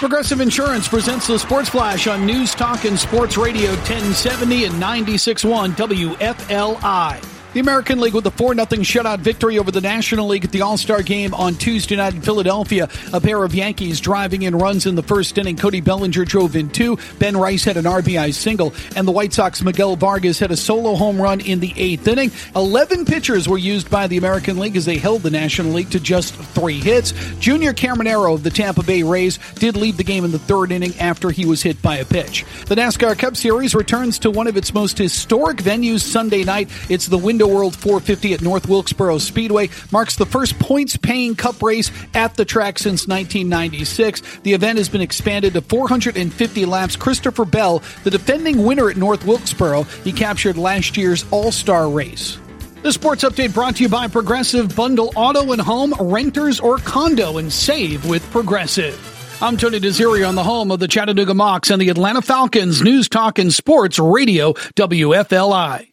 Progressive Insurance presents the Sports Flash on News Talk and Sports Radio 1070 and 96.1 WFLI. The American League with a 4-0 shutout victory over the National League at the All-Star Game on Tuesday night in Philadelphia. A pair of Yankees driving in runs in the first inning. Cody Bellinger drove in 2. Ben Rice had an RBI single. And the White Sox Miguel Vargas had a solo home run in the 8th inning. 11 pitchers were used by the American League as they held the National League to just 3 hits. Junior Caminero of the Tampa Bay Rays did lead the game in the 3rd inning after he was hit by a pitch. The NASCAR Cup Series returns to one of its most historic venues Sunday night. It's the Window World 450 at North Wilkesboro Speedway. Marks the first points-paying Cup race at the track since 1996. The event has been expanded to 450 laps. Christopher Bell, the defending winner at North Wilkesboro, he captured last year's All-Star race. The Sports Update brought to you by Progressive. Bundle auto and home, renters or condo, and save with Progressive. I'm Tony DeZiri on the home of the Chattanooga Mocs and the Atlanta Falcons. News Talk and Sports Radio, WFLI.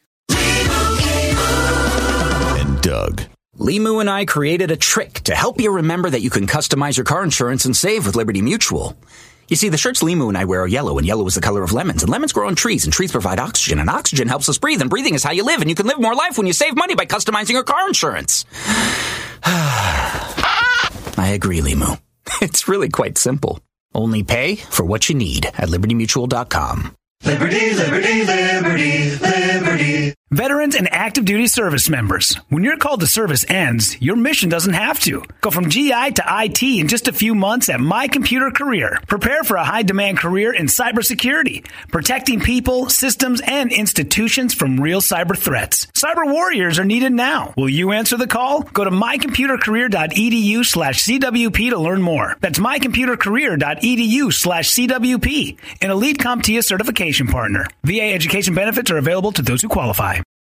Doug. Limu and I created a trick to help you remember that you can customize your car insurance and save with Liberty Mutual. You see, the shirts Limu and I wear are yellow, and yellow is the color of lemons. And lemons grow on trees, and trees provide oxygen, and oxygen helps us breathe, and breathing is how you live. And you can live more life when you save money by customizing your car insurance. I agree, Limu. It's really quite simple. Only pay for what you need at LibertyMutual.com. Liberty, liberty, liberty, liberty. Veterans and active duty service members, when your call to service ends, your mission doesn't have to. Go from GI to IT in just a few months at My Computer Career. Prepare for a high-demand career in cybersecurity, protecting people, systems, and institutions from real cyber threats. Cyber warriors are needed now. Will you answer the call? Go to mycomputercareer.edu/CWP to learn more. That's mycomputercareer.edu/CWP, an elite CompTIA certification partner. VA education benefits are available to those who qualify.